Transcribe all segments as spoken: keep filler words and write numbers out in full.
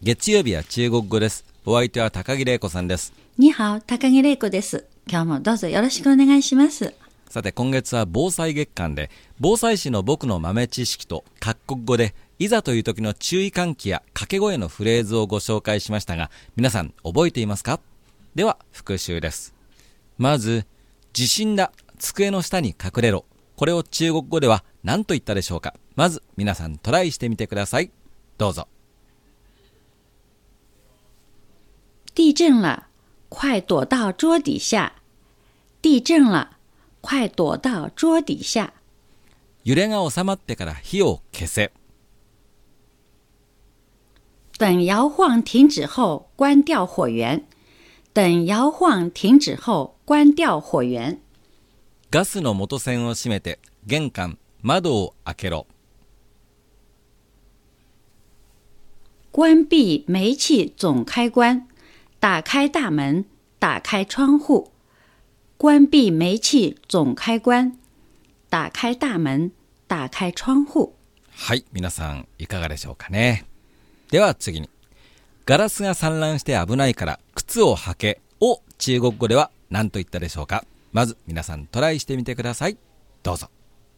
月曜日は中国語です。お相手は高木玲子さんです。 にはお、高木玲子です。今日もどうぞよろしくお願いします。 さて、今月は防災月間で、防災士の僕の豆知識と各国語でいざという時の注意喚起や掛け声のフレーズをご紹介しましたが、皆さん覚えていますか？では復習です。まず、地震だ、机の下に隠れろ。これを中国語では何と言ったでしょうか？まず皆さんトライしてみてください。どうぞ。 地震了，快躲到桌底下。地震了，快躲到桌底下。 揺れが収まってから火を消せ。 等摇晃停止后关掉火源。等摇晃停止后关掉火源。 ガスの元栓を閉めて玄関、窓を開けろ。 关闭煤气总开关。打开大门，打开窗户。关闭煤气总开关。打開大門、打開窗户。 はい、皆さんいかがでしょうかね。では次に、ガラスが散乱して危ないから靴を履けを中国語では何と言ったでしょうか？まず皆さんトライしてみてください。どうぞ。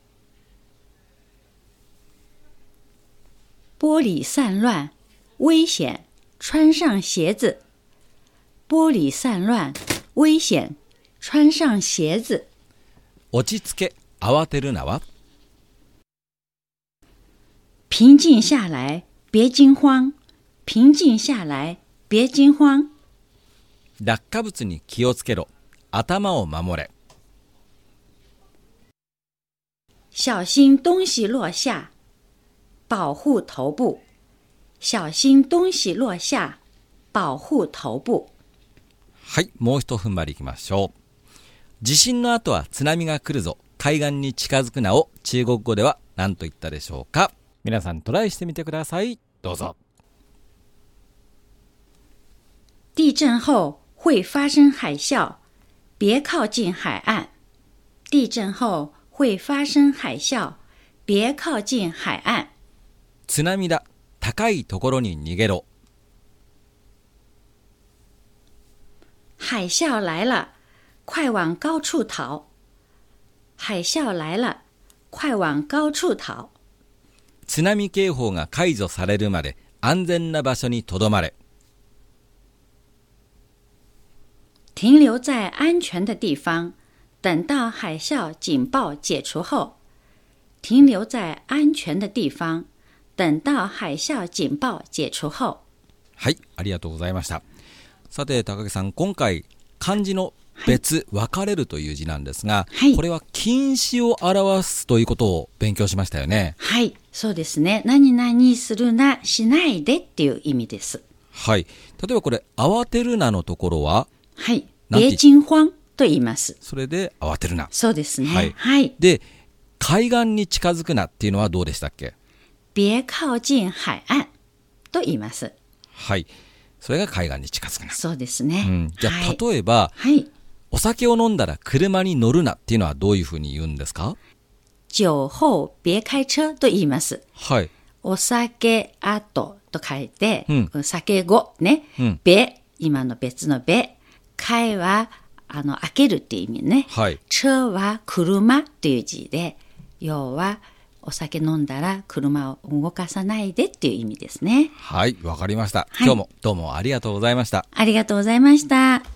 玻璃散乱、危險、穿上鞋子。玻璃散乱、危險、穿上鞋子。 落ち着け、慌てるなは？ 平靜下來，別驚慌。平靜下來，別驚慌。 落下物に気をつけろ、頭を守れ。 小心東西落下，保護頭部。小心東西落下，保護頭部。 はい、もう一踏ん張りいきましょう。地震の後は津波が来るぞ、海岸に近づくなを中国語では何と言ったでしょうか？皆さんトライしてみてください。どうぞ。 地震後會發生海嘯，別靠近海岸。地震後會發生海嘯，別靠近海岸。 津波だ、高いところに逃げろ。 海嘯來了，快往高處逃。海嘯來了，快往高處逃。 津波警報が解除されるまで安全な場所にとどまれ。 停留在安全的地方，等到海嘯警報解除後。停留在安全的地方，等到海嘯警報解除後。 はい、ありがとうございました。さて高木さん、今回漢字の別、はい、分かれるという字なんですが、はい、これは禁止を表すということを勉強しましたよね。 はい、そうですね。何々するな、しないでっていう意味です。 はい、例えばこれ慌てるなのところは、 はい、別驚慌と言います。 それで慌てるな。 そうですね。 はい。はい、で、海岸に近づくなっていうのはどうでしたっけ？ 別靠近海岸と言います。 はい。それが海岸に近づくな。 そうですね。 うん、じゃあ、はい、例えば、はい、お酒を飲んだら車に乗るなっていうのはどういうふうに言うんですか？ 酒後別開車と言います。 はい。 お酒後と書いて、うん、酒後ね。うん、別、今の別の別。開はあの開けるっていう意味ね。はい。車は車という字で、要はお酒飲んだら車を動かさないでっていう意味ですね。 はい、わかりました。はい、今日もどうもありがとうございました。 ありがとうございました。